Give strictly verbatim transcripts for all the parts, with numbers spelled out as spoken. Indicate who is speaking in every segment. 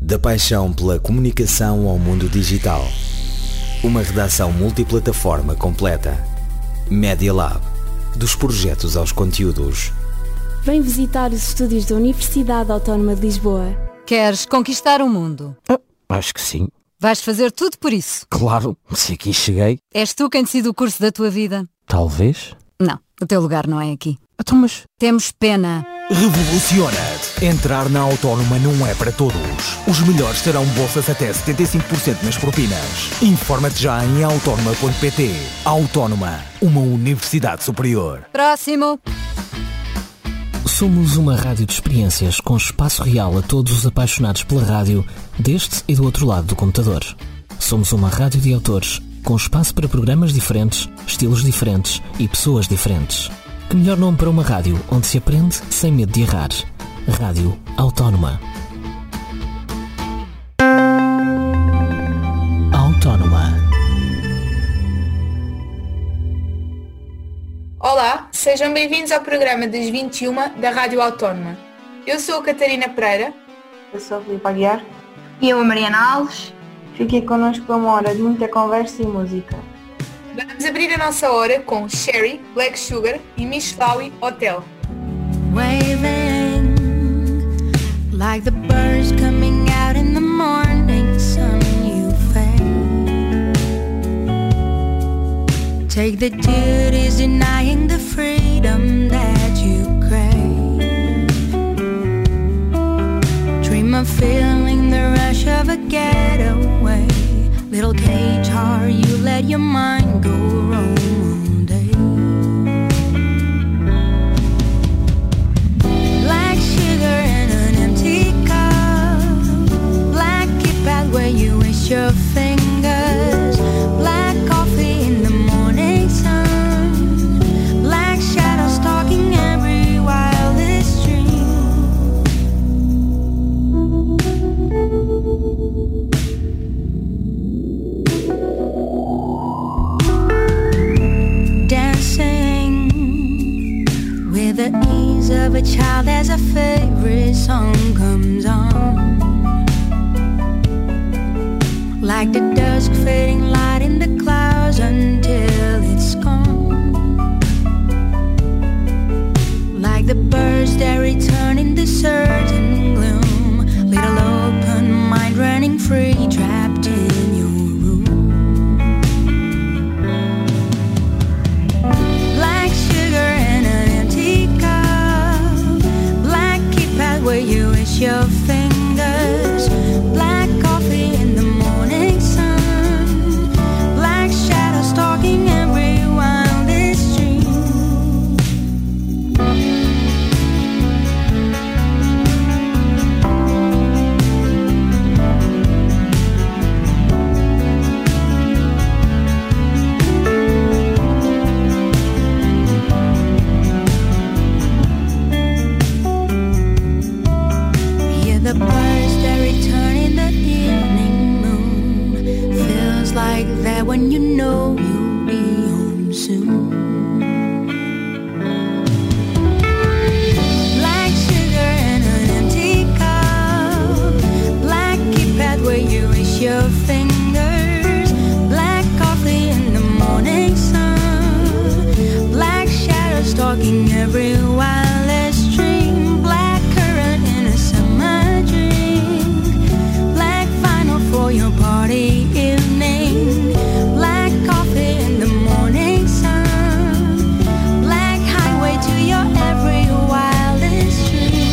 Speaker 1: Da paixão pela comunicação ao mundo digital. Uma redação multiplataforma completa. Media Lab. Dos projetos aos conteúdos.
Speaker 2: Vem visitar os estúdios da Universidade Autónoma de Lisboa.
Speaker 3: Queres conquistar o mundo?
Speaker 4: Ah, acho que sim.
Speaker 3: Vais fazer tudo por isso?
Speaker 4: Claro, se aqui cheguei.
Speaker 3: És tu quem decide o curso da tua vida?
Speaker 4: Talvez.
Speaker 3: Não, o teu lugar não é aqui.
Speaker 4: Então, mas...
Speaker 3: Temos pena.
Speaker 5: Revoluciona-te. Entrar na Autónoma não é para todos. Os melhores terão bolsas até setenta e cinco por cento nas propinas. Informa-te já em autónoma ponto pt. Autónoma, uma universidade superior.
Speaker 3: Próximo.
Speaker 6: Somos uma rádio de experiências com espaço real a todos os apaixonados pela rádio, deste e do outro lado do computador. Somos uma rádio de autores, com espaço para programas diferentes, estilos diferentes e pessoas diferentes. Que melhor nome para uma rádio onde se aprende sem medo de errar. Rádio Autónoma. Autónoma.
Speaker 7: Olá, sejam bem-vindos ao programa das vinte e uma da Rádio Autónoma. Eu sou a Catarina Pereira.
Speaker 8: Eu sou a Filipe Aguiar.
Speaker 9: E eu a Mariana Alves.
Speaker 8: Fiquem connosco para uma hora de muita conversa e música.
Speaker 7: Vamos abrir a nossa hora com Sherry, Black Sugar e Mishlawi Hotel.
Speaker 10: Waving like the birds coming out in the morning sun, you fade. Take the duties, denying the freedom that you crave. Dream of feeling the rush of a getaway. Little cage heart, you let your mind go roam all day. Black sugar in an empty cup. Black keypad where you wish your fingers. Black coffee in the morning sun. Black shadows stalking every wildest dream. The ease of a child as a favorite song comes on. Like the dusk fading light in the clouds until it's gone. Like the birds that return in the certain gloom. Little open mind running free, trapped in your room. Black sugar and an where you wish your fingers. Black coffee in the morning sun. Black shadows stalking every wildest dream. The birds that return in the evening moon. Feels like that when you know you'll be home soon. Black sugar in an empty cup. Black keypad where you wish your fingers. Black coffee in the morning sun. Black shadows stalking every wildest dream. Black current in a summer for your party evening. Black coffee in the morning sun. Black highway to your every wildest dream.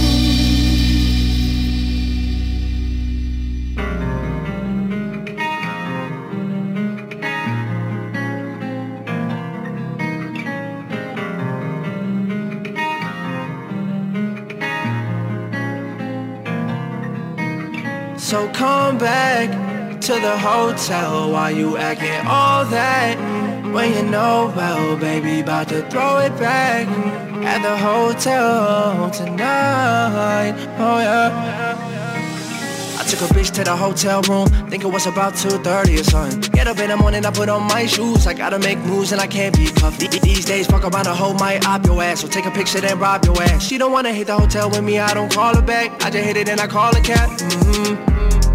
Speaker 11: So come back to the hotel. Why you acting all that? When you know well, baby, about to throw it back at the hotel tonight. Oh yeah. I took a bitch to the hotel room, think it was about two thirty or something. Get up in the morning, I put on my shoes. I gotta make moves and I can't be puffy. These days, fuck around, a hoe might op your ass. So take a picture, then rob your ass. She don't wanna hit the hotel with me, I don't call her back. I just hit it and I call a cat. Mm-hmm.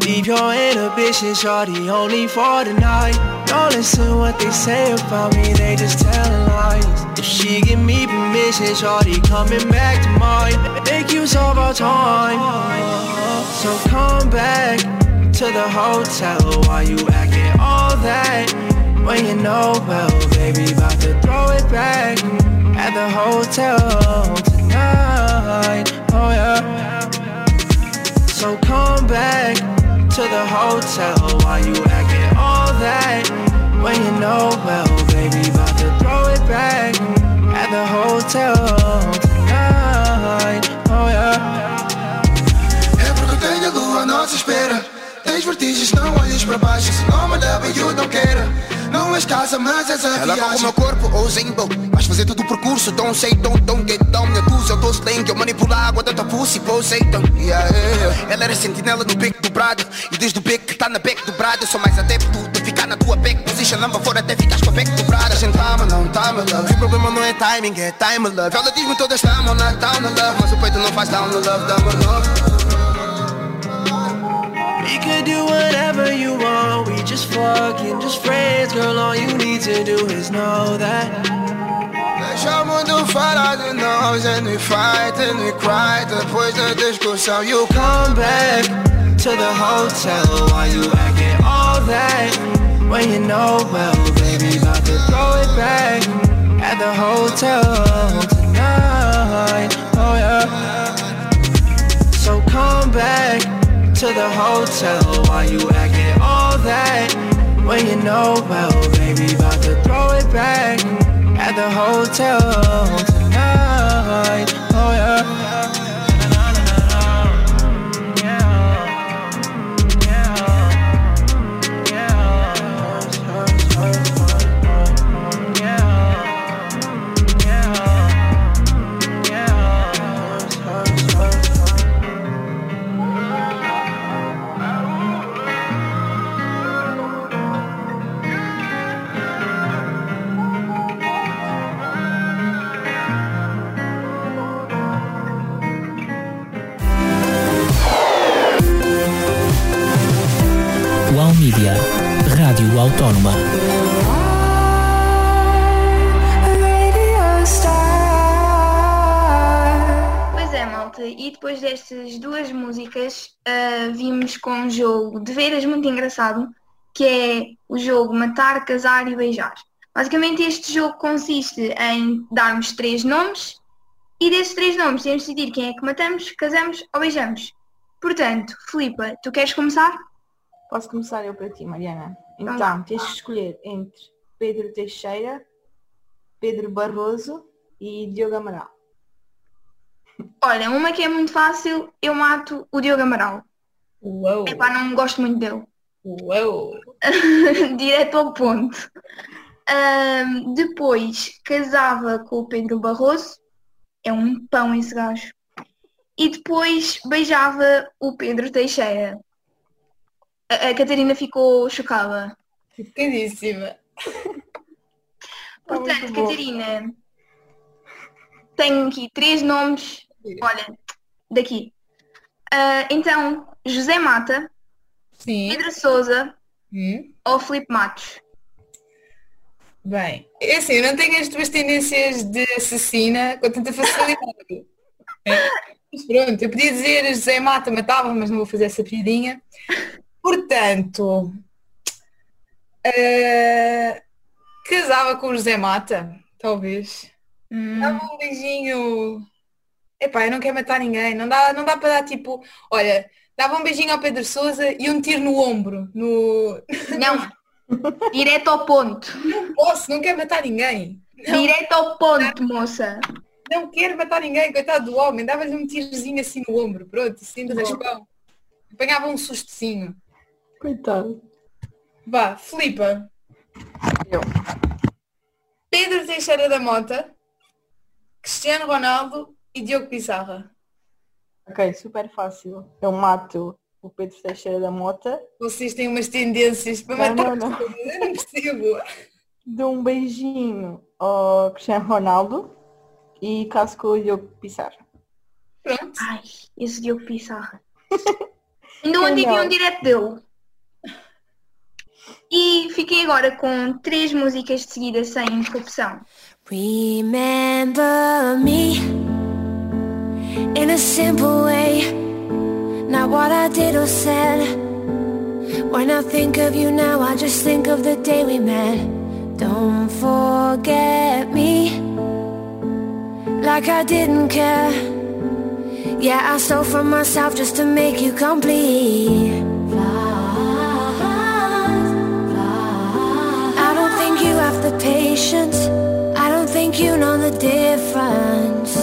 Speaker 11: Leave your inhibition, shorty, only for the night. Don't listen what they say about me, they just telling lies. If she give me permission, shorty, coming back to mine. Make use of our time. So come back to the hotel. Why you acting all that when you know well, baby, about to throw it back at the hotel tonight. Oh yeah. So come back to the hotel. Why you acting all that when you know well, baby, about to throw it back at the hotel tonight. Oh yeah.
Speaker 12: É porque tenho a lua à nossa espera. Tens vertigens, não olhes para baixo. Se não me leva e eu não quero. Não és casa, mas és a
Speaker 13: ela
Speaker 12: viagem.
Speaker 13: Ela com o meu corpo, ou Zimbo. Vais fazer todo o percurso, don't say, don't, don't get down. Minha tusa, eu tô slang, eu manipulo a água da tua pussy, pô, Satan. Yeah, yeah. Ela era sentinela no beco dobrado. E desde o beco que tá na beco dobrado, eu sou mais adepto de ficar na tua beco position. Lamba fora até ficares com a beco dobrada. A gente ama, não tá, my love. O problema não é timing, é time, my love. Ela diz-me todas estamos na down, no love. Mas o peito não faz down, no love, dá, my love.
Speaker 11: We could do whatever you want, we just fucking just friends. Girl, all you need to do is know that.
Speaker 12: Deixa o mundo falar de nós. And we fight and we cry. Depois da discussão you
Speaker 11: come back to the hotel. Why you acting all that when you know well, baby, about to throw it back at the hotel tonight. Oh yeah. So come back to the hotel. Why you acting all that when you know well, baby, about to throw it back at the hotel tonight. Oh yeah.
Speaker 6: Mídia, Rádio Autónoma.
Speaker 9: Pois é, malta, e depois destas duas músicas uh, vimos com um jogo de veras muito engraçado, que é o jogo Matar, Casar e Beijar. Basicamente este jogo consiste em darmos três nomes e desses três nomes temos de decidir quem é que matamos, casamos ou beijamos. Portanto, Filipa, tu queres começar?
Speaker 8: Posso começar eu para ti, Mariana. Então, tens que escolher entre Pedro Teixeira, Pedro Barroso e Diogo Amaral.
Speaker 9: Olha, uma que é muito fácil, eu mato o Diogo Amaral.
Speaker 7: Uou!
Speaker 9: Epá, não gosto muito dele.
Speaker 7: Uou!
Speaker 9: Direto ao ponto. Um, depois, casava com o Pedro Barroso. É um pão esse gajo. E depois, beijava o Pedro Teixeira. A Catarina ficou chocada.
Speaker 7: Chocadíssima.
Speaker 9: Portanto, Catarina, tenho aqui três nomes. Olha, daqui. Uh, então, José Mata,
Speaker 7: Sim.
Speaker 9: Pedro Sousa
Speaker 7: hum?
Speaker 9: ou Filipe Matos?
Speaker 7: Bem, é assim, eu não tenho as tuas tendências de assassina com tanta facilidade. É. Mas pronto, eu podia dizer José Mata matava, mas não vou fazer essa piadinha. Portanto, uh, casava com o José Mata, talvez. Hum. Dava um beijinho. Epá, eu não quero matar ninguém. Não dá, não dá para dar tipo. Olha, dava um beijinho ao Pedro Sousa e um tiro no ombro. No...
Speaker 9: Não. Direto ao ponto.
Speaker 7: Não posso, não quero matar ninguém. Não.
Speaker 9: Direto ao ponto, moça.
Speaker 7: Não quero matar ninguém, coitado do homem. Dava-lhe um tirozinho assim no ombro, pronto, assim de raspão. Apanhava um sustozinho.
Speaker 8: Coitado.
Speaker 7: Vá, Filipa.
Speaker 8: Eu.
Speaker 7: Pedro Teixeira da Mota, Cristiano Ronaldo e Diogo Pissarra.
Speaker 8: Ok, super fácil. Eu mato o Pedro Teixeira da Mota.
Speaker 7: Vocês têm umas tendências para
Speaker 8: não,
Speaker 7: matar
Speaker 8: não, não.
Speaker 7: pessoas, eu não percebo.
Speaker 8: Dou um beijinho ao Cristiano Ronaldo e caso com o Diogo Pissarra.
Speaker 7: Pronto.
Speaker 9: Ai, esse Diogo Pissarra. Ainda ontem vi um direto dele. E fiquei agora com três músicas de seguida sem interrupção.
Speaker 10: Remember me in a simple way, not what I did or said. When I think of you now, I just think of the day we met. Don't forget me like I didn't care. Yeah, I stole from myself just to make you complete. I don't think you have the patience, I don't think you know the difference.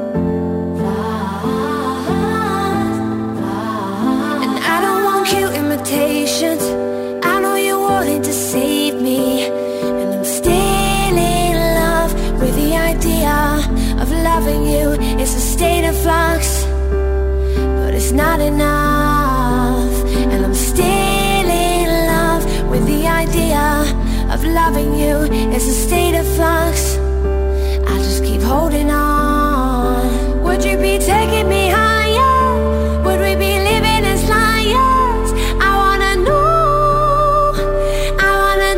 Speaker 10: And I don't want cute imitations, I know you're wanting to save me. And I'm still in love with the idea of loving you. It's a state of flux, but it's not enough. And I'm still in love with the idea of loving you. It's a state of flux, I just keep holding on. Would you be taking me higher? Would we be living as liars? I wanna know, I wanna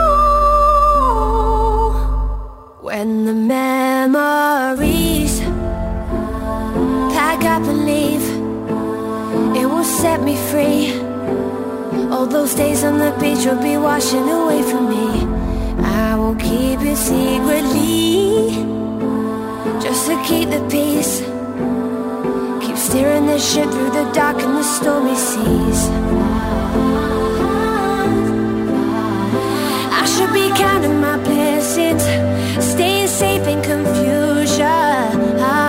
Speaker 10: know. When the memories pack up and leave, it will set me free. All those days on the beach will be washing away from me. I will keep it secretly, just to keep the peace. Keep steering the ship through the dark and the stormy seas. I should be counting my blessings, staying safe in confusion.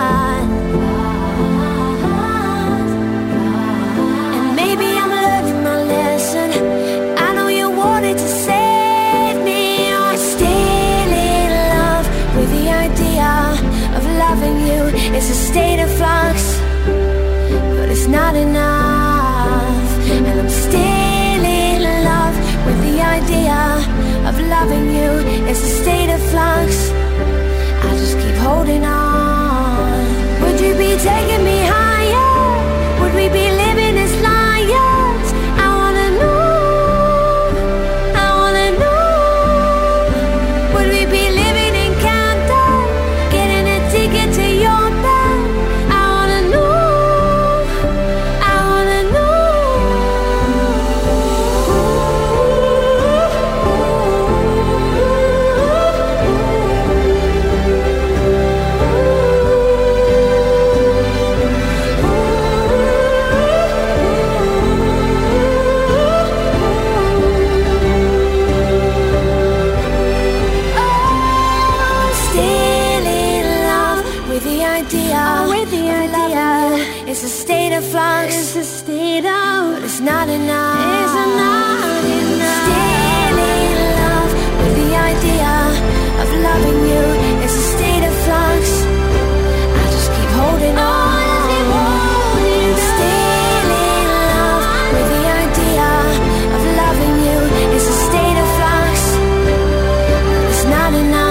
Speaker 10: And maybe I'm learning my lesson, I know you wanted to save me. I'm still in love with the idea of loving you. It's a state of flux, but it's not enough. And I'm still in love with the idea of loving you. It's a state of flux, I just keep holding on. Would you be taking me higher? Would we be living as liars? I wanna know, I wanna know. Would we be living in Camden, getting a ticket to your bed? I wanna know, I wanna it's a state of flux, it's a state of, but it's not enough. It's not enough. Still in love with the idea of loving you. It's a state of flux, I just keep holding on. Still in love with the idea of loving you. It's a state of flux, but it's not enough.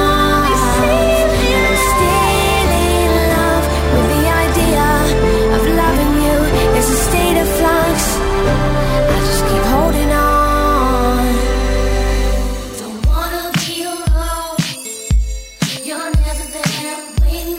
Speaker 10: It's a state of flux, I just keep holding on. Don't wanna be alone, you're never there, waiting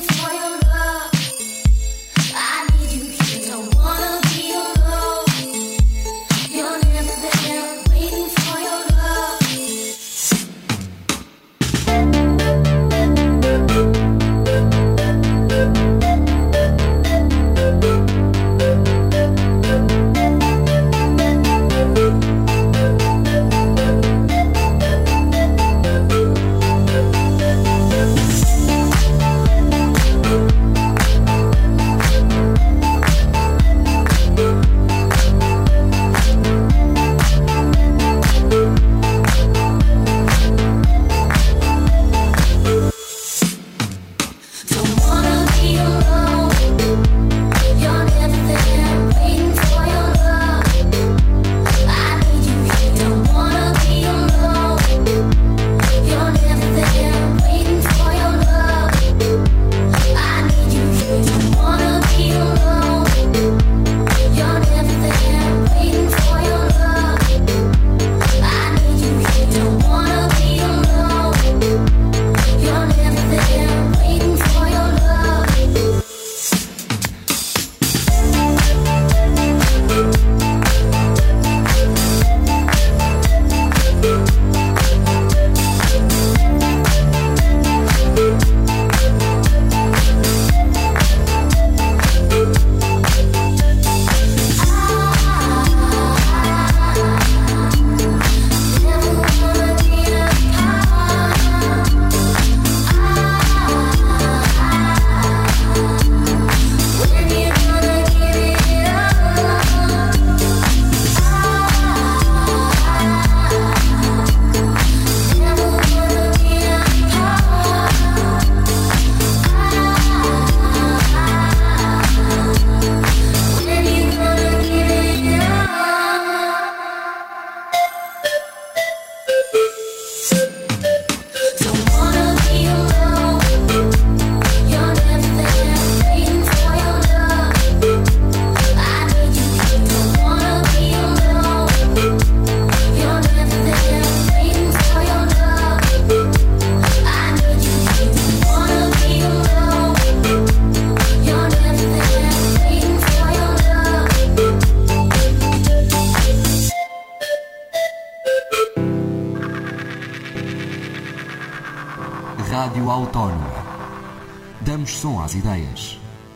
Speaker 14: Rádio Autónoma. Damos som às ideias.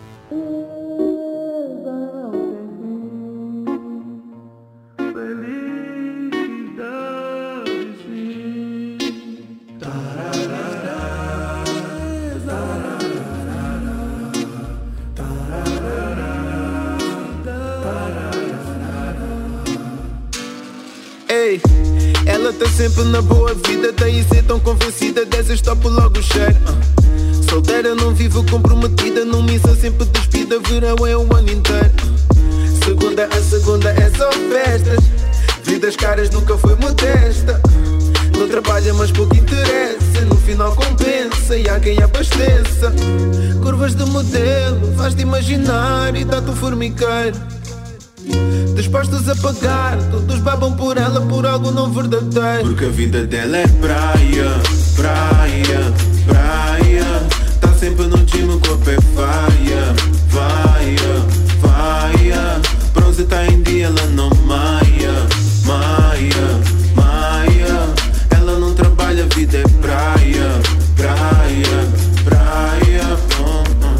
Speaker 15: Ei, ela tá sempre na boa vida, daí ser tão convencida, dessas topo logo cheiro. uh. Solteira, não vivo comprometida, não missa sempre despida, verão é o ano inteiro. uh. Segunda a segunda é só festas, vidas caras nunca foi modesta. Não trabalha mas pouco interessa, no final compensa e há quem abasteça. Curvas de modelo, faz-te imaginar e dá-te um formiqueiro. Dispostos a pagar, todos babam por ela por algo não verdadeiro.
Speaker 16: Porque a vida dela é praia, praia, praia. Tá sempre no time com a pé faia, vaia, vaia. Bronze tá em dia, ela não maia, maia, maia. Ela não trabalha, a vida é praia, praia, praia. oh, oh.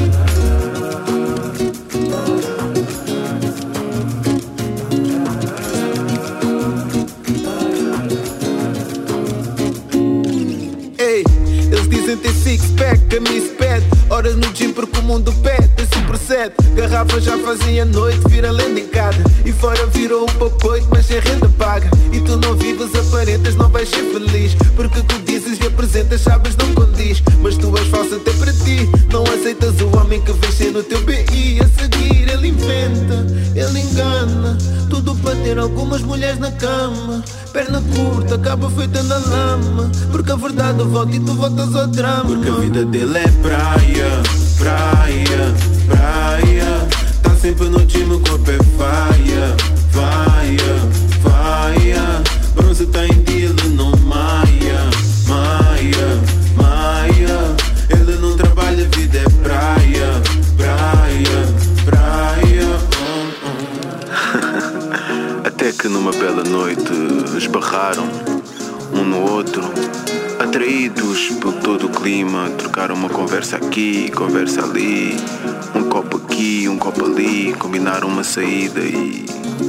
Speaker 15: Dizem ter six-pack, a miss pede horas no gym porque o mundo pede, assim procede. Garrafa já fazem a noite, vira lenda em cada. E fora virou um papoito, mas sem renda paga. E tu não vives, aparentas, não vais ser feliz. Porque tu dizes e apresentas, sabes, não condiz. Mas tu és falsa até para ti. Não aceitas o homem que vem ser no teu B I. A seguir ele inventa, ele engana. Tudo para ter algumas mulheres na cama. Perna curta, acaba feita na lama. Porque a verdade volta e tu voltas ao drama.
Speaker 16: Porque a vida dele é praia, praia, praia. Tá sempre no time com a pé faia, vaia, vaia. Bronze tá em dia, ele não maia, maia, maia. Ele não trabalha, a vida é praia, praia, praia. oh, oh.
Speaker 15: Até que numa bela noite esbarraram um no outro, atraídos por todo o clima, trocaram uma conversa aqui, conversa ali, um copo aqui, um copo ali, combinaram uma saída e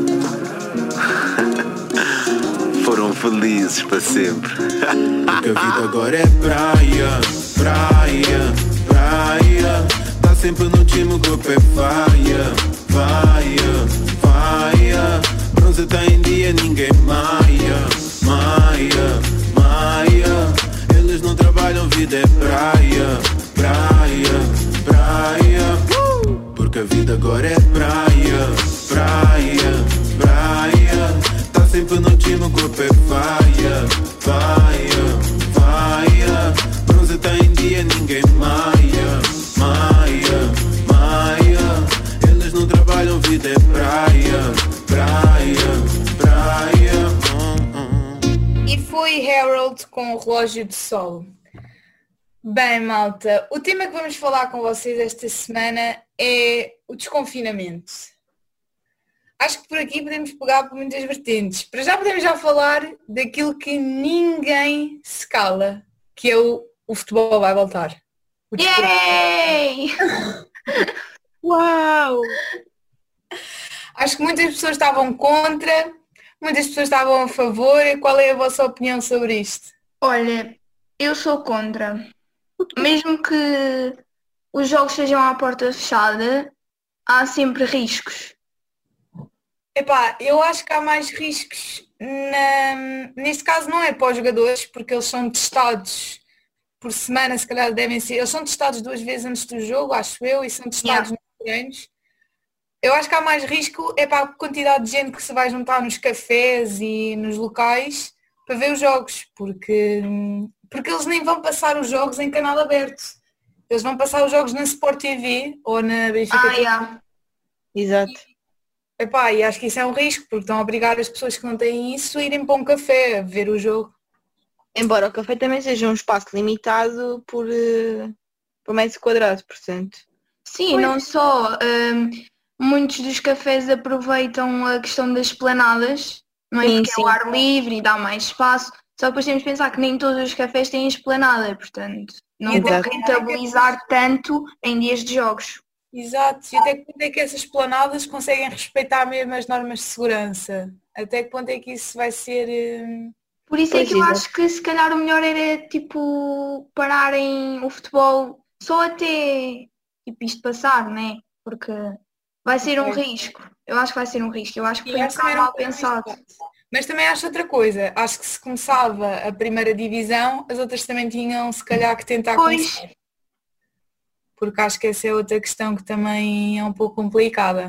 Speaker 15: foram felizes para sempre.
Speaker 16: Porque a vida agora é praia, praia, praia. Tá sempre no time com a pé faia, vaia, vaia. Bronze tá em dia, ninguém maia, maia, maia. Eles não trabalham, vida é praia, praia, praia. Porque a vida agora é praia, praia, praia. Tá sempre no time com a pé faia, vaia, vaia. Bronze tá em dia, ninguém maia, maia, maia. Eles não trabalham, vida é praia, praia, praia.
Speaker 7: E foi Harold com o relógio de sol. Bem, malta, o tema que vamos falar com vocês esta semana é o desconfinamento. Acho que por aqui podemos pegar por muitas vertentes. Para já podemos já falar daquilo que ninguém se cala, que é o, o futebol vai voltar. O
Speaker 9: Yay!
Speaker 7: Uau! Acho que muitas pessoas estavam contra, muitas pessoas estavam a favor. Qual é a vossa opinião sobre isto?
Speaker 9: Olha, eu sou contra. Mesmo que os jogos sejam à porta fechada, há sempre riscos.
Speaker 7: Epá, eu acho que há mais riscos, na... neste caso não é para os jogadores, porque eles são testados por semana, se calhar devem ser, eles são testados duas vezes antes do jogo, acho eu, e são testados yeah. nos treinos. Eu acho que há mais risco é para a quantidade de gente que se vai juntar nos cafés e nos locais para ver os jogos, porque, porque eles nem vão passar os jogos em canal aberto. Eles vão passar os jogos na Sport T V ou na Benfica.
Speaker 9: Ah, yeah.
Speaker 8: Exato.
Speaker 7: Epá, e acho que isso é um risco, porque estão a obrigar as pessoas que não têm isso a irem para um café a ver o jogo.
Speaker 8: Embora o café também seja um espaço limitado por, uh, por metro quadrado, portanto.
Speaker 9: Sim, pois. Não só. Um, muitos dos cafés aproveitam a questão das esplanadas, não é? Sim, porque sim. É o ar livre e dá mais espaço. Só depois temos de pensar que nem todos os cafés têm esplanada, portanto, não vão
Speaker 8: Exato.
Speaker 9: rentabilizar tanto em dias de jogos.
Speaker 7: Exato, e até que ponto é que essas planadas conseguem respeitar mesmo as normas de segurança? Até que ponto é que isso vai ser... hum,
Speaker 9: Por isso é
Speaker 8: Pois,
Speaker 9: que eu
Speaker 8: exato.
Speaker 9: acho que se calhar o melhor era tipo pararem o futebol só até tipo isto passar, né? Porque vai ser um
Speaker 7: Ok.
Speaker 9: risco. Eu acho que vai ser um risco. Eu acho que
Speaker 7: E
Speaker 9: foi um
Speaker 7: acho que também
Speaker 9: bocado
Speaker 7: era um
Speaker 9: mal
Speaker 7: pouco
Speaker 9: pensado.
Speaker 7: Mas também acho outra coisa, acho que se começava a primeira divisão, as outras também tinham se calhar que tentar
Speaker 9: Pois.
Speaker 7: começar. Porque acho que essa é outra questão que também é um pouco complicada.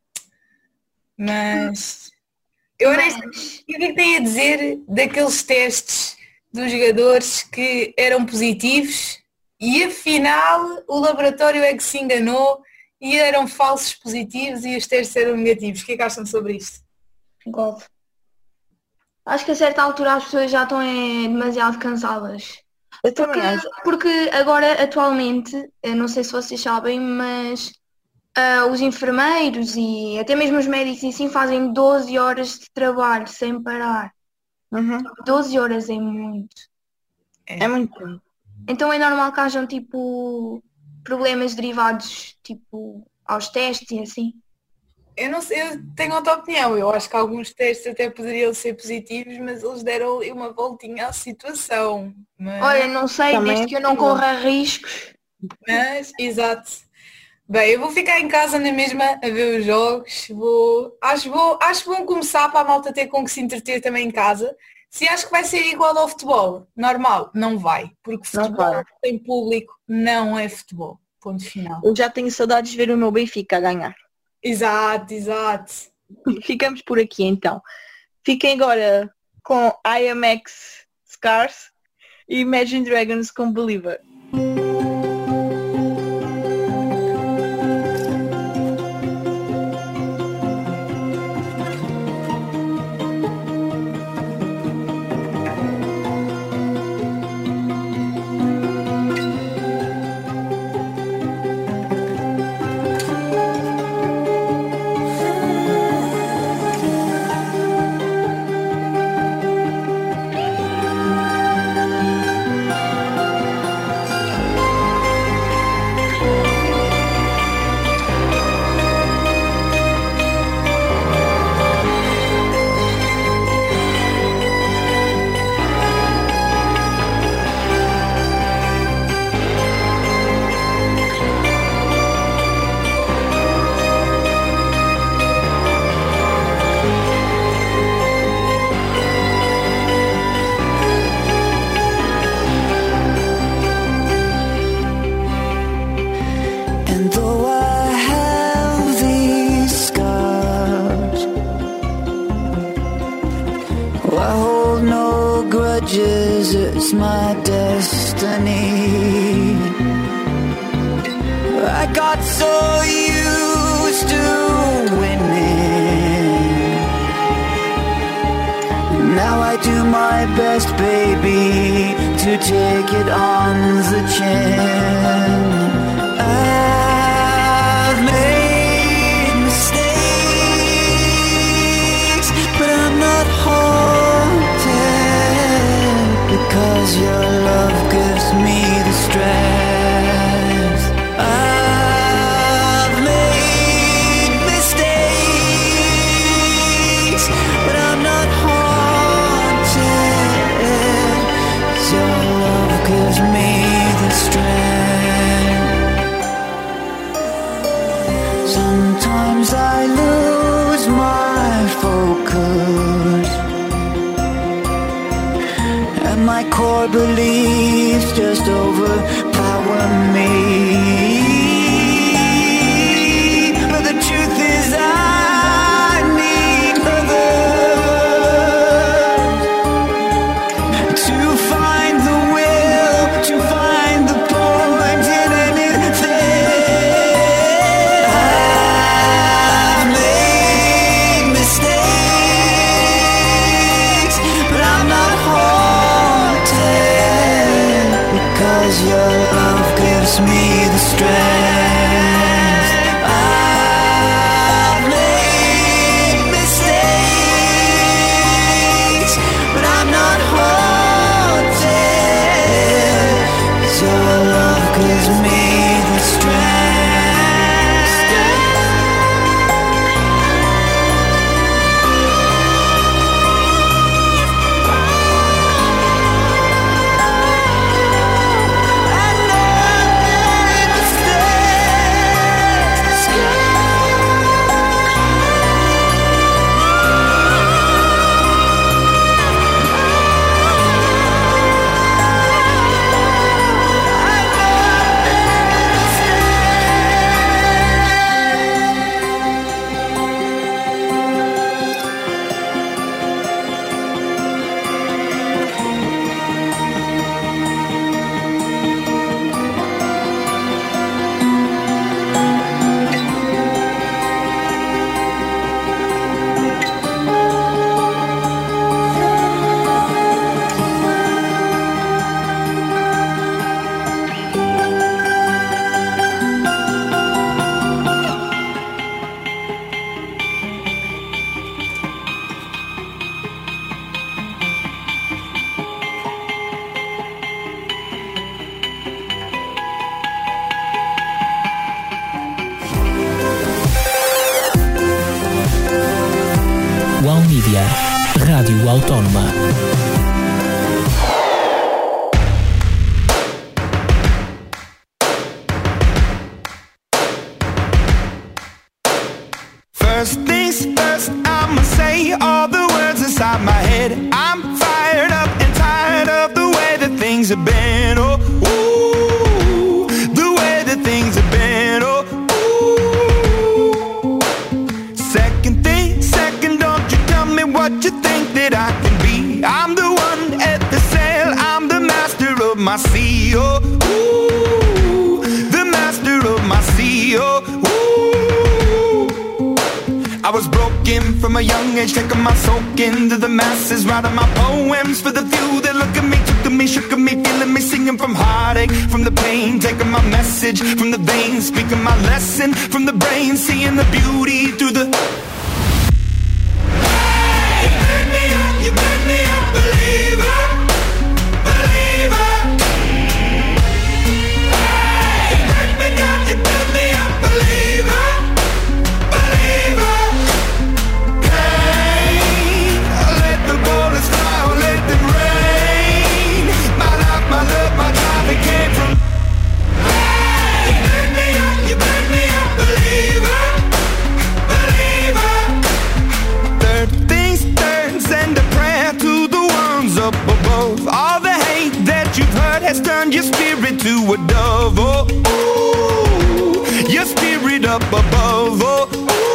Speaker 7: Mas eu nem sei
Speaker 9: Mas
Speaker 7: o que é que tem a dizer daqueles testes dos jogadores que eram positivos e afinal o laboratório é que se enganou e eram falsos positivos e os testes eram negativos. O que é que acham sobre isto?
Speaker 9: God. Acho que a certa altura as pessoas já estão é, demasiado cansadas.
Speaker 8: Eu também
Speaker 9: Porque,
Speaker 8: acho.
Speaker 9: porque agora, atualmente, eu não sei se vocês sabem, mas ah, os enfermeiros e até mesmo os médicos e assim fazem doze horas de trabalho sem parar.
Speaker 8: Uhum.
Speaker 9: doze horas é muito.
Speaker 8: É muito.
Speaker 9: Então é normal que hajam tipo problemas derivados tipo aos testes e assim.
Speaker 7: Eu não sei, eu tenho outra opinião. Eu acho que alguns testes até poderiam ser positivos, mas eles deram ali uma voltinha à situação. Mas,
Speaker 9: Olha, não sei,
Speaker 8: Também
Speaker 9: desde
Speaker 8: é
Speaker 9: que eu não
Speaker 8: possível.
Speaker 9: corra riscos.
Speaker 7: mas exato. Bem, eu vou ficar em casa na mesma a ver os jogos. Vou, acho, vou, acho bom começar para a malta ter com que se entreter também em casa. Se acho que vai ser igual ao futebol, normal, não vai. Porque
Speaker 8: Não
Speaker 7: futebol
Speaker 8: vai.
Speaker 7: sem público não é futebol. Ponto final.
Speaker 8: Eu já tenho saudades de ver o meu Benfica a ganhar.
Speaker 7: Exato, exato.
Speaker 8: Ficamos por aqui então. Fiquem agora com I M X Scars e Imagine Dragons com Believer.
Speaker 10: And though I have these scars, oh, I hold no grudges, it's my destiny. I got so used to winning. Now I do my best, baby, to take it on the chin. I've made mistakes, but I'm not haunted, because your love gives me the strength. I've made mistakes, but I'm not haunted, 'cause your love gives me the strength. Sometimes I lose my focus, and my core beliefs just overpower me. But the truth is I need others to find the will, to find the point in anything. I've made mistakes, but I'm not haunted, because your love gives me the strength. I've made mistakes, but I'm not haunted,
Speaker 6: Multimédia. Rádio Autónoma.
Speaker 11: First things first, I'ma say all the words inside my head. I'm fired up and tired of the way that things have been. Oh, ooh, the way that things have been. Oh, ooh. Second thing, second, don't you tell me what you think that I can be. I'm the one at the sail, I'm the master of my sea. Oh, ooh, the master of my sea. Oh, ooh. I was broken from a young age, taking my soak into the masses, writing my poems for the few that look at me, took to me, shook at me, feeling me, singing from heartache, from the pain, taking my message from the veins, speaking my lesson from the brain, seeing the beauty through the... Hey, you made me up, you made me a believer, believer. Hey, you break me down, you build me up, believer. Up above, all the hate that you've heard has turned your spirit to a dove. Oh, ooh, your spirit up above. Oh,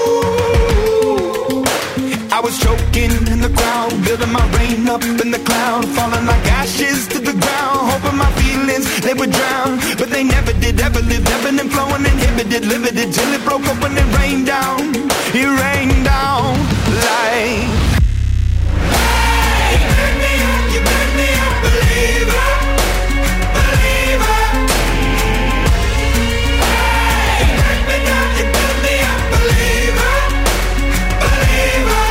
Speaker 11: ooh. I was choking in the crowd, building my rain up in the cloud, falling like ashes to the ground, hoping my feelings they would drown, but they never did. Ever lived, ebbing and flowing, inhibited, limited, till it broke up when it rained down. It rained down like. Believer, believer. Hey, you break me down, you build me up, believer, believer.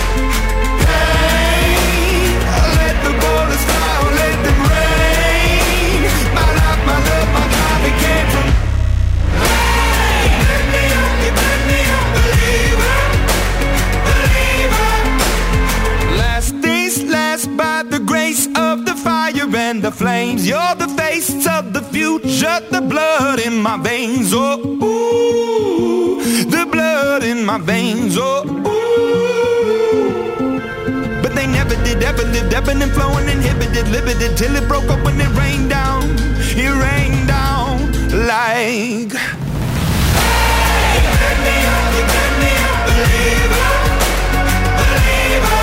Speaker 11: Hey, I let the borders fly, I let them rain. My life, my love, my God, it came from. Hey, you break me up, you build me up, believer, believer. Last days last by the grace of the fire and the flames. You're the face of the future, the blood in my veins. Oh, ooh, the blood in my veins. Oh, ooh. But they never did, ever lived, ebbing and flowing, inhibited, limited, till it broke up when it rained down. It rained down like. Hey, you made me up, you made me a believer, believer.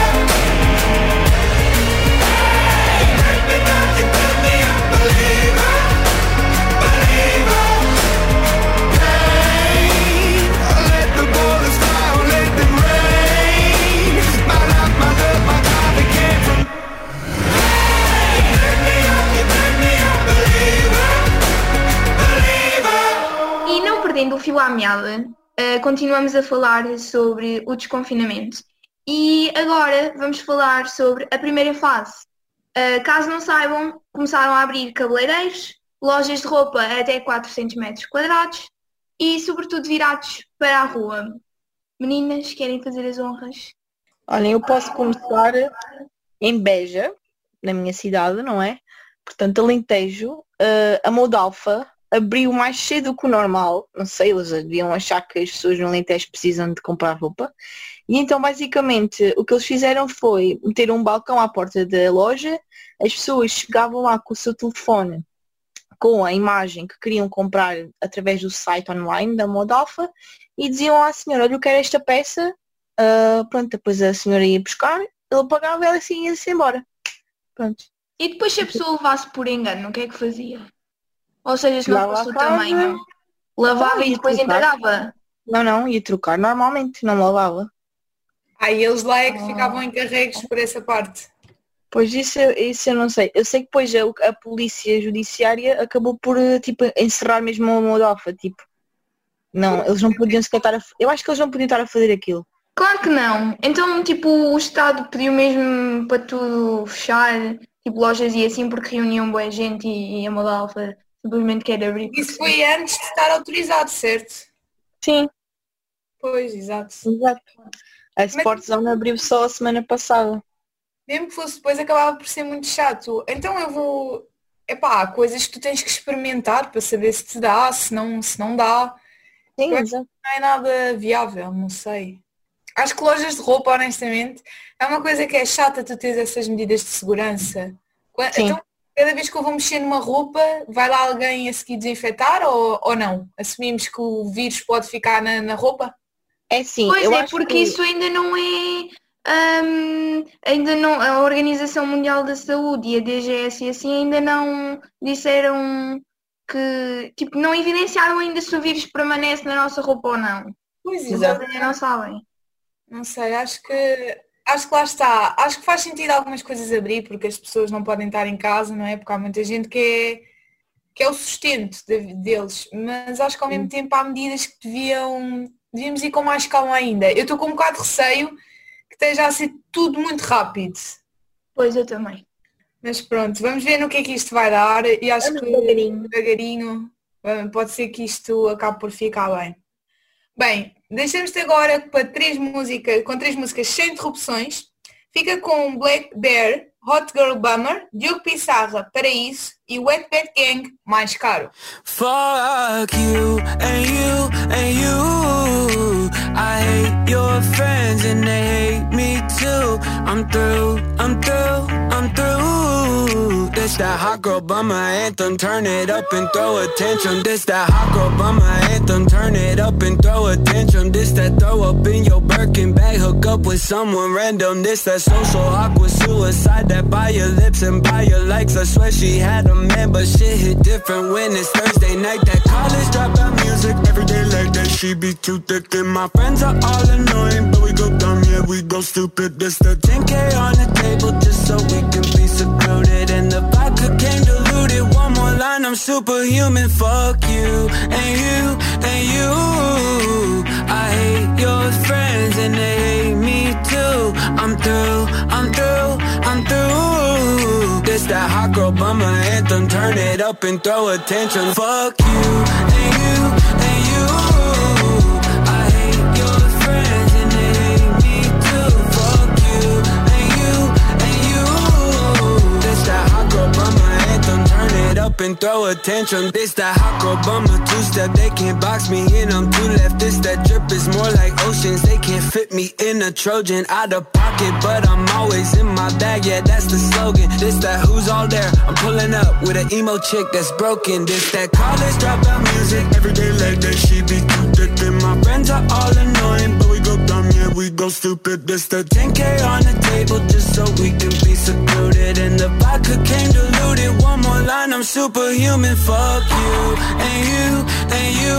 Speaker 9: Perdendo o fio à meada, uh, continuamos a falar sobre o desconfinamento. E agora vamos falar sobre a primeira fase. Uh, caso não saibam, começaram a abrir cabeleireiros, lojas de roupa até quatrocentos metros quadrados e, sobretudo, virados para a rua. Meninas, querem fazer as honras?
Speaker 8: Olhem, eu posso começar em Beja, na minha cidade, não é? Portanto, Alentejo, uh, a Modalfa abriu mais cedo que o normal, não sei, eles deviam achar que as pessoas no Alentejo precisam de comprar roupa, e então basicamente o que eles fizeram foi meter um balcão à porta da loja, as pessoas chegavam lá com o seu telefone, com a imagem que queriam comprar através do site online da Modalfa, e diziam à senhora, olha, eu quero esta peça, uh, pronto, depois a senhora ia buscar, ele pagava e ela assim ia-se embora. Pronto.
Speaker 9: E depois se a pessoa levasse por engano, o que é que fazia? Ou seja, se não fosse o tamanho, lavava e depois entregava?
Speaker 8: Não, não, ia trocar normalmente, não lavava.
Speaker 7: Ah, e eles lá é que ficavam encarregues por essa parte?
Speaker 8: Pois isso, isso eu não sei. Eu sei que depois a, a polícia judiciária acabou por tipo, encerrar mesmo a Modalfa, tipo. Não, eles não podiam sequer estar a... Eu acho que eles não podiam estar a fazer aquilo.
Speaker 9: Claro que não. Então, tipo, o Estado pediu mesmo para tudo fechar, tipo, lojas e assim, porque reuniam boa gente e, e a Modalfa simplesmente quer abrir.
Speaker 7: Isso foi antes de estar autorizado, certo?
Speaker 8: Sim.
Speaker 7: Pois, exato.
Speaker 8: Exato. A Sport Zone abriu só a semana passada.
Speaker 7: Mesmo que fosse depois, acabava por ser muito chato. Então eu vou... Epá, há coisas que tu tens que experimentar para saber se te dá, se não, se não dá.
Speaker 8: Sim,
Speaker 7: eu acho que não é nada viável, não sei. Acho que lojas de roupa, honestamente, é uma coisa que é chata tu teres essas medidas de segurança.
Speaker 8: Sim.
Speaker 7: Então, cada vez que eu vou mexer numa roupa, vai lá alguém a seguir desinfetar ou, ou não? Assumimos que o vírus pode ficar na, na roupa?
Speaker 8: É sim.
Speaker 9: Pois
Speaker 8: eu
Speaker 9: é,
Speaker 8: acho
Speaker 9: porque
Speaker 8: que...
Speaker 9: isso ainda não é... hum, ainda não, a Organização Mundial da Saúde e a D G S e assim ainda não disseram que, tipo, não evidenciaram ainda se o vírus permanece na nossa roupa ou não.
Speaker 7: Pois
Speaker 9: Eles
Speaker 7: é.
Speaker 9: ainda não sabem.
Speaker 7: Não sei, acho que acho que lá está. Acho que faz sentido algumas coisas abrir porque as pessoas não podem estar em casa, não é? Porque há muita gente que é, que é o sustento de- deles. Mas acho que ao mesmo tempo há medidas que deviam, devíamos ir com mais calma ainda. Eu estou com um bocado de receio que esteja a ser tudo muito rápido.
Speaker 9: Pois, eu também.
Speaker 7: Mas pronto, vamos ver no que é que isto vai dar e acho
Speaker 9: Vamos
Speaker 7: que
Speaker 9: devagarinho.
Speaker 7: devagarinho eh, pode ser que isto acabe por ficar bem. Bem, deixamos-te agora para três músicas, com três músicas sem interrupções. Fica com Black Bear, Hot Girl Bummer, Diogo Pissarra, Paraíso e Wet Bad Gang, Mais Caro.
Speaker 11: Fuck you and you and you. I hate your friends and they hate me too. I'm through, I'm through, I'm through. This that hot girl bummer anthem, turn it up and throw a tantrum. This that hot girl bummer anthem, turn it up and throw a tantrum. This that throw up in your Birkin bag, hook up with someone random. This that social awkward suicide that buy your lips and buy your likes. I swear she had a man, but shit hit different when it's Thursday night. That college dropout music every day like that. She be too thick and my friends are all annoying, but we go dumb, yeah, we go stupid. This the ten K on the table just so we can be secluded, and the vodka came diluted. One more line, I'm superhuman. Fuck you and you and you. I hate your friends and they hate me too. I'm through, I'm through, I'm through. This that hot girl bummer anthem, turn it up and throw a tantrum. Fuck you and you and you. I hate your friends and they hate me too. Fuck you and you and you. This that hot girl bummer anthem, turn it up and throw a tantrum. This that hot girl bummer two-step, they can't box me in, I'm too left. This that drip is more like oceans, they can't fit me in a Trojan. Out of pocket, but I'm always in my bag, yeah, that's the slogan. This that who's all there, I'm pulling up with an emo chick that's broken. This that college dropout music, every day like that. She be too thick and my friends are all annoying, but we go dumb, yeah, we go stupid. This the ten K on the table just so we can be secluded, and the vodka came diluted. One more line, I'm superhuman. Fuck you and you and you.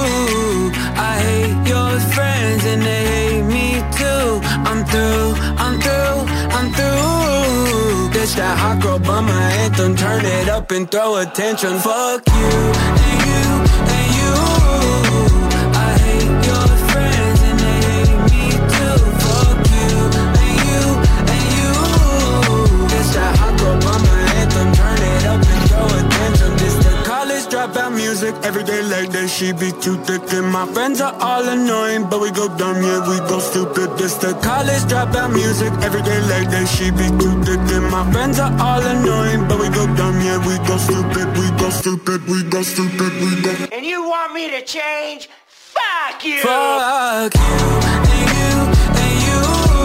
Speaker 11: I hate your friends and they hate me too. I'm through, I'm through, I'm through. This that hot girl bummer anthem, turn it up and throw a tantrum. Fuck you and you and you. I hate your friends and they hate me too. Fuck you and you and you. This that hot girl bummer anthem, turn it up and throw a tantrum. This the college dropout music, every day like that. She be too thick and my friends are all annoying, but we go dumb, yeah, we go stupid. This the college dropout music, every day like that. She be too thick and my friends are all annoying, but we go dumb, yeah, we go stupid, we go stupid, we go stupid, we go.
Speaker 17: And you want me to change? Fuck you!
Speaker 11: Fuck you and you and you.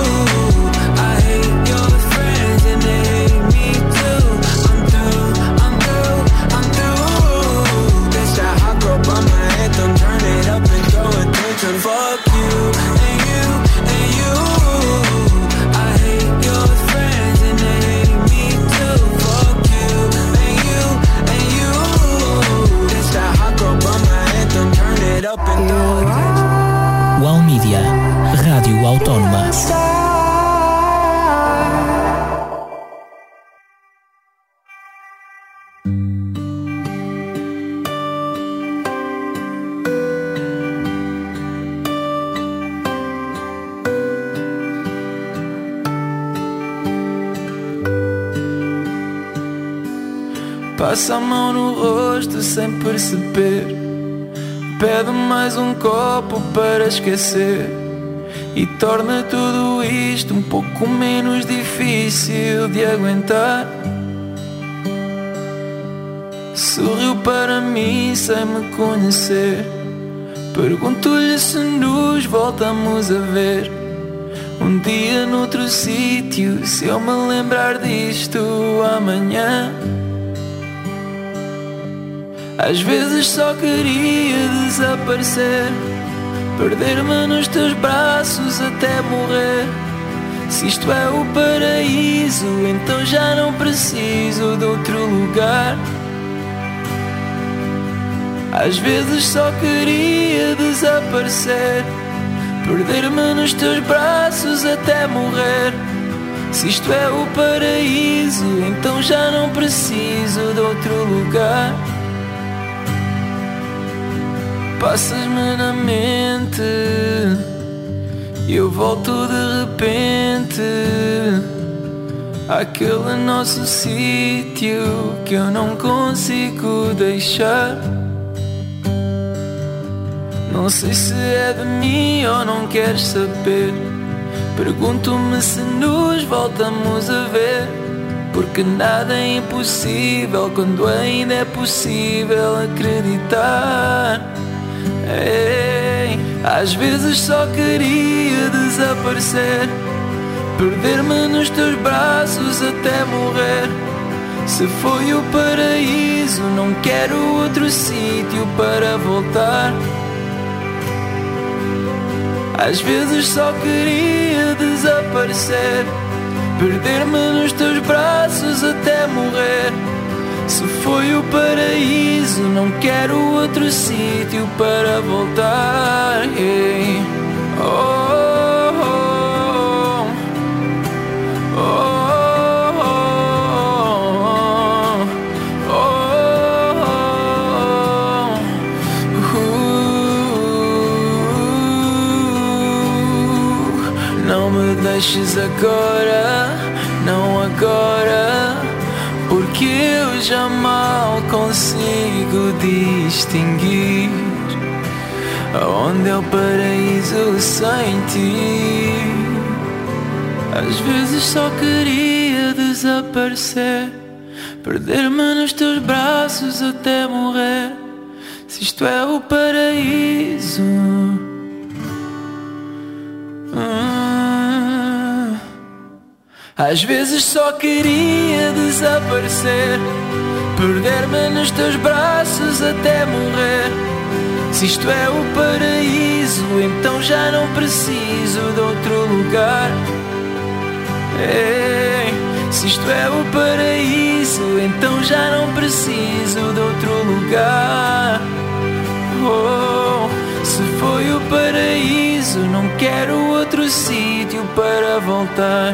Speaker 11: I hate your friends and they hate me too. I'm through, I'm through, I'm through. This that hot girl bummer anthem, turn it up and throw a tantrum. Fuck you and you and you. I hate your friends and they hate me too. Fuck you and you and you. This that hot girl bummer anthem, turn it up and throw a tantrum.
Speaker 6: Wow Media, Rádio Autónoma.
Speaker 18: Passa a mão no rosto sem perceber, pede mais um copo para esquecer. e torna tudo isto um pouco menos difícil de aguentar. Sorriu para mim sem me conhecer. Pergunto-lhe se nos voltamos a ver um dia noutro sítio, se eu me lembrar disto amanhã. Às vezes só queria desaparecer, perder-me nos teus braços até morrer. Se isto é o paraíso, então já não preciso de outro lugar. Às vezes só queria desaparecer, perder-me nos teus braços até morrer. Se isto é o paraíso, então já não preciso de outro lugar. Passas-me na mente e eu volto de repente àquele nosso sítio que eu não consigo deixar. Não sei se é de mim ou não queres saber. Pergunto-me se nos voltamos a ver, porque nada é impossível quando ainda é possível acreditar. Ei, às vezes só queria desaparecer, perder-me nos teus braços até morrer. Se foi o paraíso, não quero outro sítio para voltar. Às vezes só queria desaparecer, perder-me nos teus braços até morrer. Se foi o paraíso, não quero outro sítio para voltar. Yeah. Oh, oh, oh, oh, oh, oh, oh. Não me deixes agora, não agora, porque eu já mal consigo distinguir aonde é o paraíso sem ti. Às vezes só queria desaparecer, perder-me nos teus braços até morrer. Se isto é o paraíso, hum. Às vezes só queria desaparecer, perder-me nos teus braços até morrer. Se isto é o paraíso, então já não preciso de outro lugar. Ei, se isto é o paraíso, então já não preciso de outro lugar. Oh, se foi o paraíso, não quero outro sítio para voltar.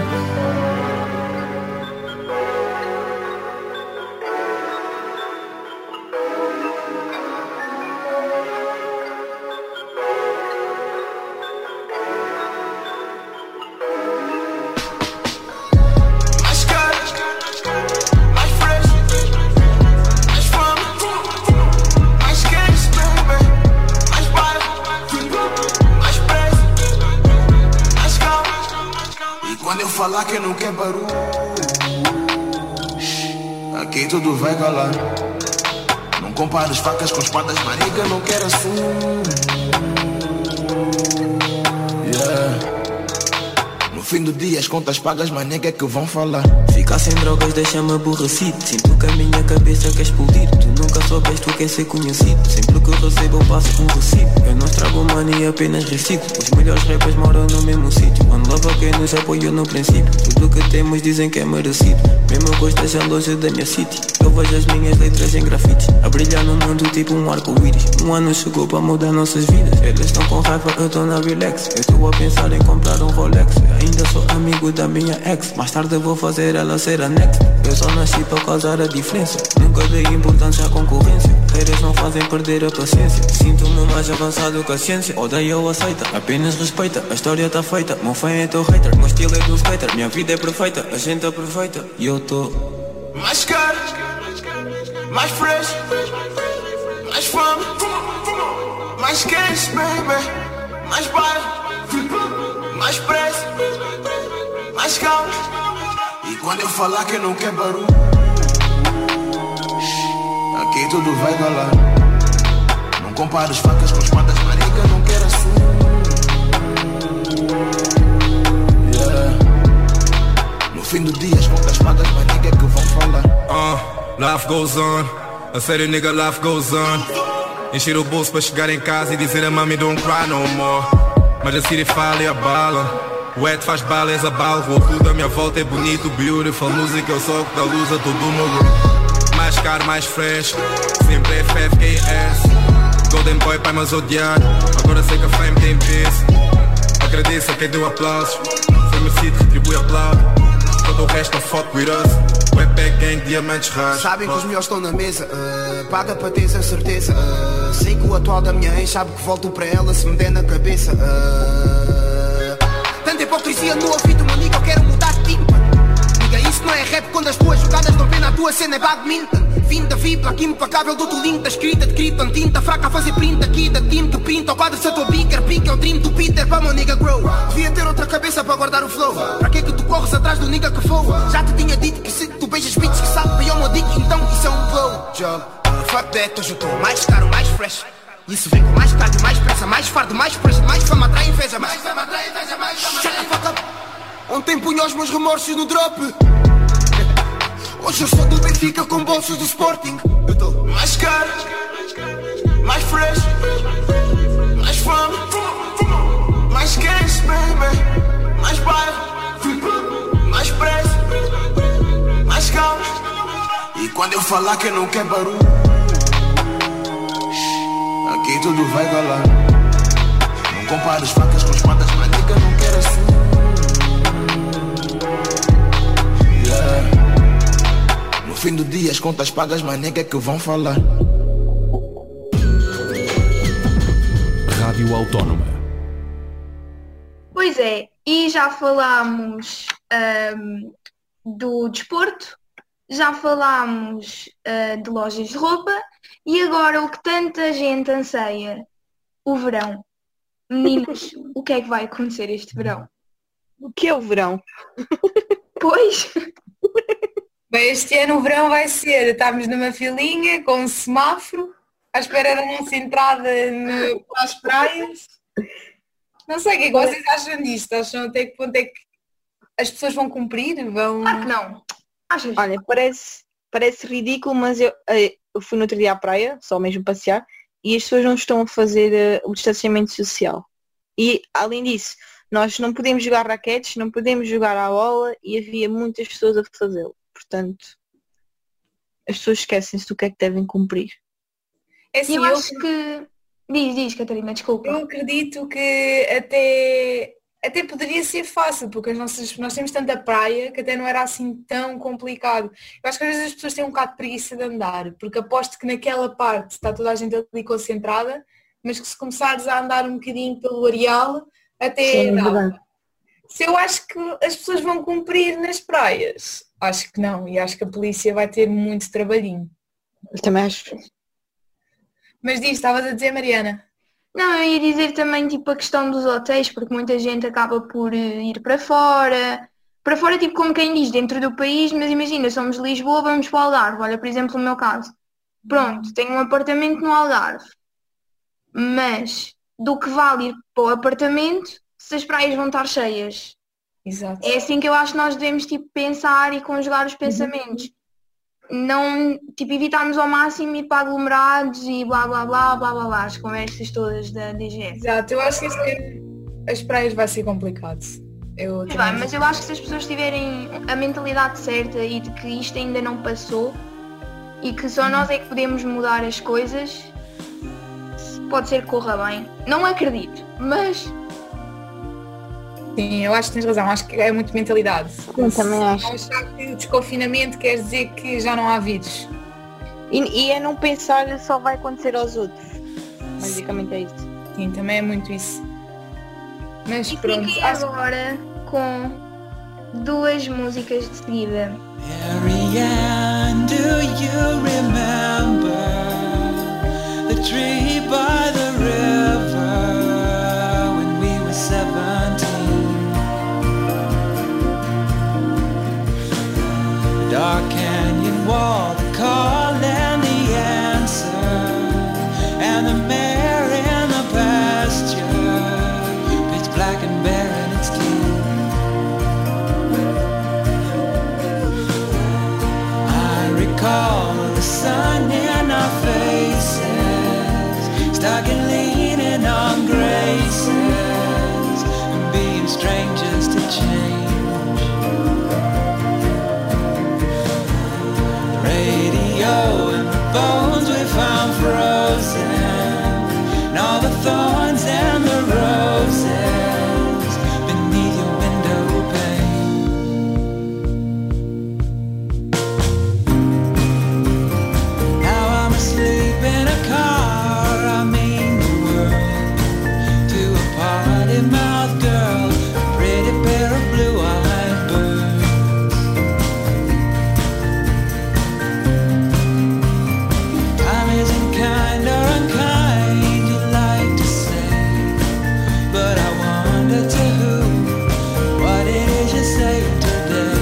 Speaker 12: Falar que não quer barulho, aqui tudo vai calar. Não compara as facas com espadas, mariga, não quero assunto. Yeah. No fim do dia as contas pagas, mas nem que é que vão falar.
Speaker 19: Ficar sem drogas deixa-me aborrecido. Sinto que a minha cabeça quer explodir. Tu nunca soubeste tu quer ser conhecido. Sempre que eu recebo eu passo um recibo. Eu não estrago money, apenas reciclo. Os melhores rappers moram no mesmo sítio. One love a quem nos apoiou no princípio. Tudo que temos dizem que é merecido. Mesmo eu esteja longe da minha city, eu vejo as minhas letras em grafites a brilhar no mundo tipo um arco-íris. Um ano chegou para mudar nossas vidas. Eles estão com raiva, eu estou na relax. Eu estou a pensar em comprar um Rolex. Eu ainda sou amigo da minha ex. Mais tarde eu vou fazer ela ser a next. Eu só nasci para causar a diferença. Nunca dei importância à concorrência. Haters não fazem perder a paciência. Sinto-me mais avançado que a ciência. Odeia ou aceita, apenas respeita. A história tá feita, meu fã é teu hater. Meu estilo é do skater, minha vida é perfeita. A gente aproveita e eu tô
Speaker 12: mais caro, mais fresh, mais fome, mais cash, baby, mais bairro,
Speaker 13: mais pressa, mais calma. E quando eu falar que eu não quero barulho, aqui tudo vai galar. Não comparo as facas com as patas, marica, não quero assunto. Yeah. No fim do dia as contas pagas, marica, que vão falar.
Speaker 20: Uh, life goes on, a sério nigga, life goes on. Encher o bolso para chegar em casa e dizer a mami don't cry no more. Mas a City fala e abala. O Ed faz bala, és a bala. O tudo à minha volta é bonito, beautiful. Música é o sol que dá luz a todo o meu grupo. Mais caro, mais fresh, sempre F F K S. Golden Boy, pai mas odiado. Agora sei que a fame tem peso. Agradeço a quem deu aplausos. Foi merecido, retribui aplauso. Todo o resto é fuck with us. Webpack gang, diamantes raros.
Speaker 13: Sabem que os melhores estão na mesa, uh, paga para teres a certeza. uh, Sei que o atual da minha ex sabe que volto para ela se me der na cabeça. uh, Tanta hipocrisia no ouvido, meu nigga, eu quero mudar de timpa. Nigga, isso não é rap quando as tuas jogadas dão pena, a tua cena é badminton. Vim da vibra, aqui impecável, dou-te o link da escrita de Krypton. Tinta fraca a fazer print aqui da team que pinta. O quadro se a tua bicker, pica é o dream do Peter para meu nigga grow. Devia ter outra cabeça para guardar o flow. Para que é que tu corres atrás do nigga que voa? Já te tinha dito que se tu beijas bitches que sabe bem ao meu dick, então isso é um blow job. uh, Fuck that, hoje eu estou mais caro, mais fresh. Isso vem com mais cardio, mais pressa, mais fardo, mais preço, mais fama, atrai inveja, mais fama, atrai inveja, mais fama. Shut the fuck up. Ontem punha os meus remorsos no drop. Hoje eu sou do Benfica com bolsos do Sporting. Eu tô mais caro, mais fresh, mais fama, mais cash, baby, mais bairro, mais preço, mais calma. E quando eu falar que eu não quero barulho, aqui tudo vai galar. Não comparo as facas com as patas, mas nigga, não quero assunto. Yeah. No fim do dia as contas pagas, mas nega que vão falar.
Speaker 5: Rádio Autónoma.
Speaker 9: Pois é, e já falámos ahm, do desporto, já falámos ah, de lojas de roupa e agora o que tanta gente anseia, o verão. Meninas, o que é que vai acontecer este verão?
Speaker 8: O que é o verão?
Speaker 9: Pois...
Speaker 7: Bem, este ano o verão vai ser, estamos numa filinha com um semáforo, à espera da nossa entrada no, para as praias. Não sei o que é que vocês acham disto, acham até que ponto é que as pessoas vão cumprir? Vão...
Speaker 9: Claro que não. Achas?
Speaker 8: Olha, parece, parece ridículo, mas eu, eu fui no outro dia à praia, só mesmo passear, e as pessoas não estão a fazer uh, o distanciamento social. E, além disso, nós não podemos jogar raquetes, não podemos jogar à bola, e havia muitas pessoas a fazê-lo. Portanto, as pessoas esquecem-se do que é que devem cumprir.
Speaker 7: É assim,
Speaker 9: eu,
Speaker 7: eu
Speaker 9: acho que... Diz, diz, Catarina, desculpa.
Speaker 7: Eu acredito que até, até poderia ser fácil, porque as nossas, nós temos tanta praia que até não era assim tão complicado. Eu acho que às vezes as pessoas têm um bocado de preguiça de andar, porque aposto que naquela parte está toda a gente ali concentrada, mas que se começares a andar um bocadinho pelo areal, até
Speaker 8: Sim,
Speaker 7: dá. Se eu acho que as pessoas vão cumprir nas praias, acho que não, e acho que a polícia vai ter muito trabalhinho.
Speaker 8: Eu também acho.
Speaker 7: Mas diz, estavas a dizer, Mariana?
Speaker 9: Não, eu ia dizer também tipo a questão dos hotéis, porque muita gente acaba por ir para fora. Para fora, tipo como quem diz, dentro do país, mas imagina, somos de Lisboa, vamos para o Algarve. Olha, por exemplo, no meu caso. Pronto, tenho um apartamento no Algarve. Mas do que vale ir para o apartamento se as praias vão estar cheias?
Speaker 7: Exato.
Speaker 9: É assim que eu acho que nós devemos tipo pensar e conjugar os pensamentos. Não, tipo, evitarmos ao máximo ir para aglomerados e blá blá blá blá blá blá, as conversas todas da D G S.
Speaker 7: Exato, eu acho que este ano as praias vai ser complicado. Eu
Speaker 9: Mas, bem, mas eu acho que se as pessoas tiverem a mentalidade certa e de que isto ainda não passou e que só nós é que podemos mudar as coisas, pode ser que corra bem. Não acredito, mas...
Speaker 7: Sim, eu acho que tens razão, acho que é muito mentalidade.
Speaker 8: Eu também acho.
Speaker 7: Achar que o desconfinamento quer dizer que já não há vírus.
Speaker 8: E, e é não pensar que só vai acontecer aos outros. Basicamente é isso.
Speaker 7: Sim, também é muito isso. Mas
Speaker 9: e
Speaker 7: pronto.
Speaker 9: fiquem agora com duas músicas de seguida.
Speaker 11: Marianne, do you remember the tree by the river when we were seventeen?
Speaker 18: dark canyon wall, the call and the answer, and the mare in the pasture, pitch black and bare and it's clear. I recall the sun in our faces, stuck and leaning on graces, and being strangers to change. Radio and the bones we found frozen, and all the thorns and the roses beneath your window pane. Now I'm asleep in a car, I mean the world, to a party mouth girl, a pretty pair of blue-eyed birds. Time isn't kind or unkind, you'd like to say, but I wonder to who, what it is you say today.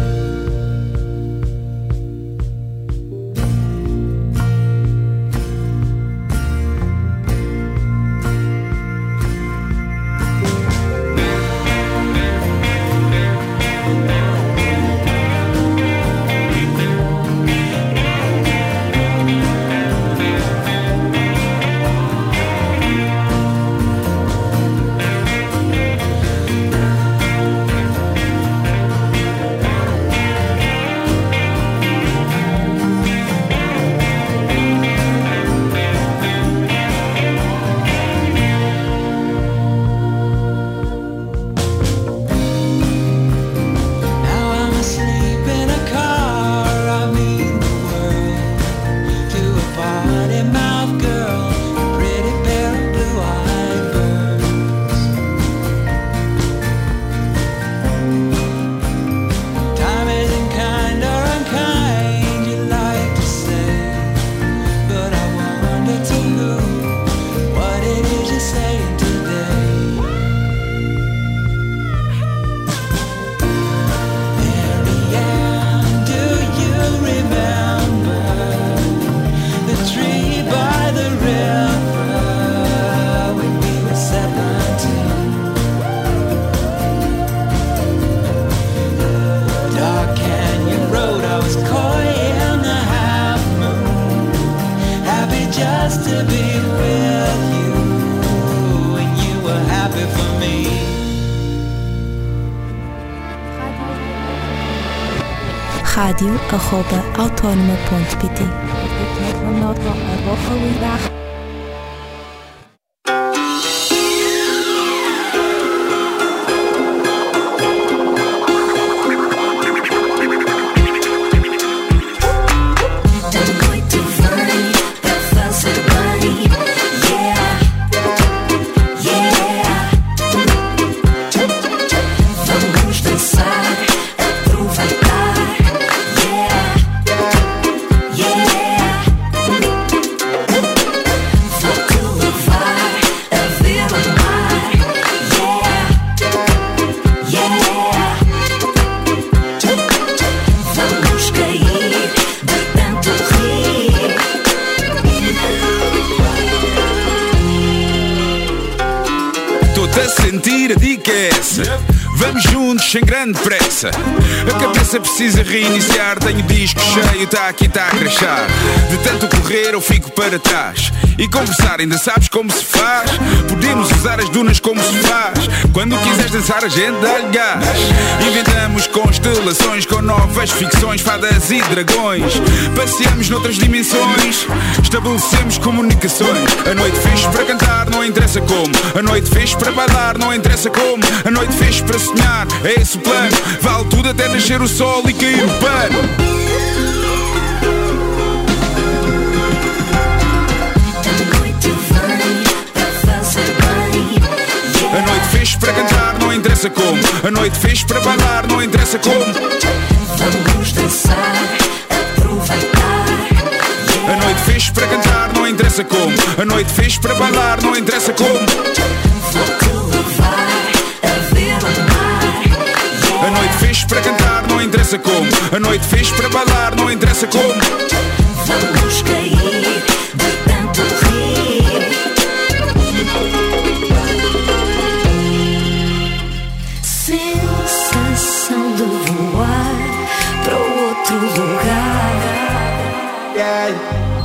Speaker 18: Now I'm asleep in a car, I mean the world, to a party mouth girl, a pretty pair of blue-eyed birds. Time isn't kind or unkind, you'd like to say, but I wonder to who, what it is you're saying today. Marianne, do you remember the tree by the river when we were seventeen? Dark canyon road, I was coy in the half moon, happy just to be with you, and you were happy for me.
Speaker 2: rádio arroba autónoma ponto pt.
Speaker 10: Vamos dançar, aproveitar, yeah, yeah. Vou-te levar a ver o mar, yeah, yeah. Vamos cair de tanto rir.
Speaker 21: Estou-te a sentir, a dica é essa. Vamos juntos, sem grande pressa. A cabeça precisa reiniciar. Tenho o disco cheio, tá aqui, tá a crachar. De tanto correr eu fico para trás. E conversar, ainda sabes como se faz. Podemos usar as dunas como se faz. Quando quiseres dançar a gente dá-lhe gás. Inventamos constelações com novas ficções, fadas e dragões. Passeamos noutras dimensões, estabelecemos comunicações. A noite fixe para cantar, não interessa como. A noite fixe para bailar, não interessa como. A noite fixe para sonhar, é esse o plano. Vale tudo até nascer o sol e cair o pano. A noite fixe para cantar, não interessa como. A noite fixe para bailar, não interessa como.
Speaker 10: Vamos dançar, aproveitar,
Speaker 21: A noite fixe para cantar, não interessa como. A noite fixe para bailar, não interessa como.
Speaker 10: vou-te levar a ver o mar,
Speaker 21: A noite fixe fixe para cantar, não interessa como. A noite fixe para bailar, não interessa como.
Speaker 10: Vamos cair de tanto rir. Sensação de voar para outro lugar.
Speaker 11: Yeah.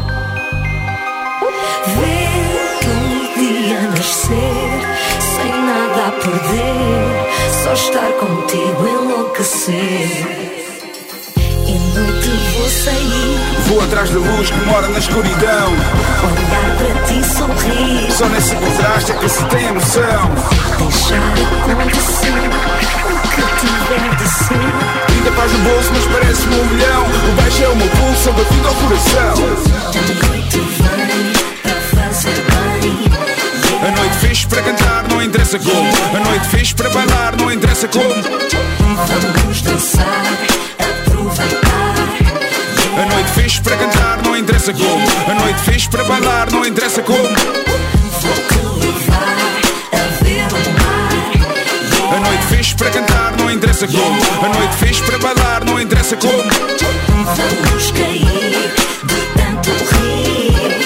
Speaker 10: Ver o dia nascer sem nada a perder, só estar contigo enlouquecer. E noite vou sair,
Speaker 21: vou atrás da luz que mora na escuridão.
Speaker 10: Olhar para ti sorrir,
Speaker 21: só nesse contraste é que se tem a noção.
Speaker 10: Deixar acontecer o que tiver de ser.
Speaker 21: Trinta paz no bolso mas parece-me um milhão. O baixo é o meu pulso, o batido ao coração.
Speaker 10: A noite vem para fazer bem.
Speaker 21: A noite fixe para cantar, não interessa como. A noite fixe para bailar, não interessa como.
Speaker 10: Vamos dançar, aproveitar.
Speaker 21: A noite fixe para cantar, não interessa como. A noite fixe para bailar, não interessa como.
Speaker 10: Vou-te levar a ver o mar.
Speaker 21: A noite fixe para cantar, não interessa como. A noite fixe para bailar, não interessa como.
Speaker 10: Vamos cair de tanto rir.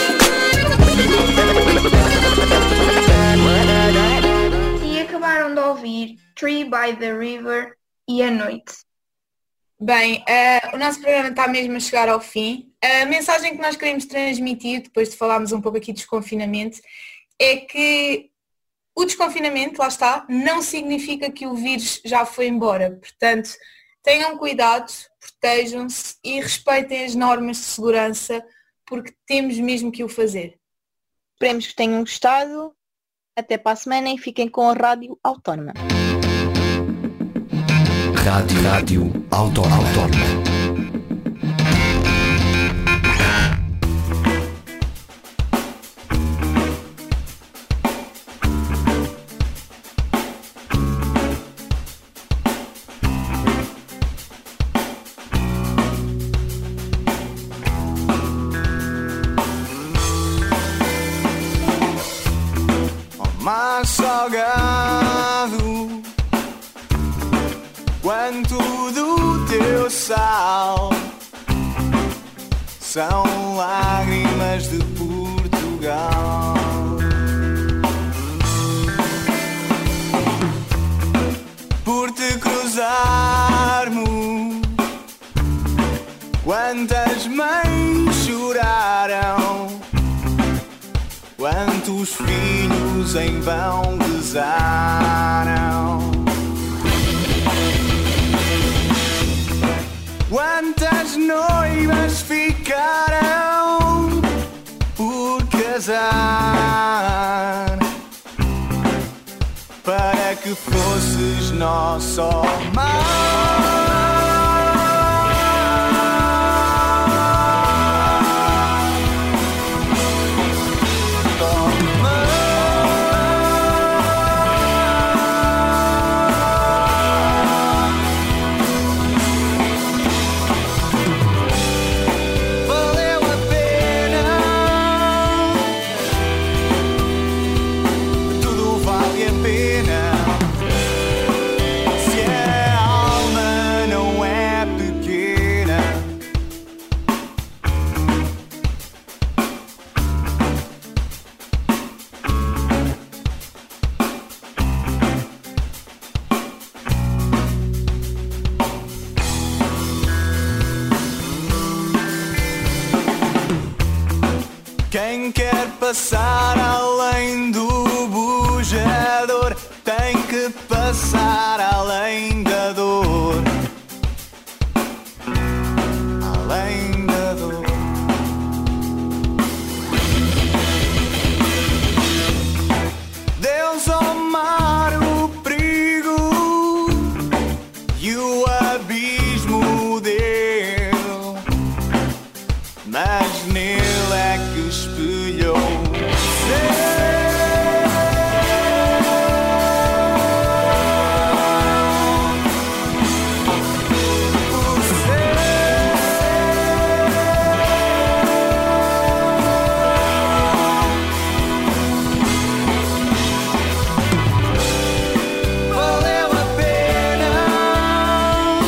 Speaker 9: E acabaram de ouvir Tree by the River e A Noite.
Speaker 7: Bem, uh, o nosso programa está mesmo a chegar ao fim. A mensagem que nós queremos transmitir, depois de falarmos um pouco aqui de desconfinamento, é que o desconfinamento, lá está, não significa que o vírus já foi embora. Portanto, tenham cuidado, protejam-se e respeitem as normas de segurança, porque temos mesmo que o fazer.
Speaker 8: Esperemos que tenham gostado. Até para a semana e fiquem com a Rádio Autónoma.
Speaker 14: Rádio, Rádio Autónoma. Autónoma.
Speaker 11: Mais salgado quanto do teu sal são lágrimas de Portugal. Por te cruzarmos, quantas mães choraram, quantos filhos em vão rezaram, quantas noivas ficaram por casar, para que fosses nosso mar. Quem quer passar além do bujador tem que passar além da dor, além da dor. Deus ao mar o perigo e o abismo dele, mas nele é que espelhou valeu a pena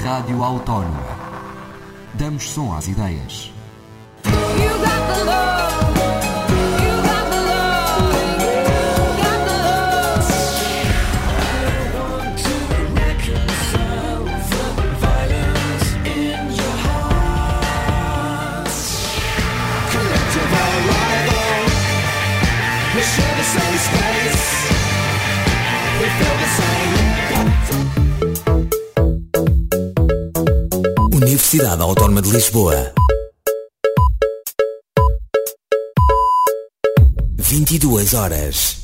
Speaker 14: Rádio Autónoma. Damos som às ideias.
Speaker 5: Universidade Autónoma de Lisboa. vinte e duas horas.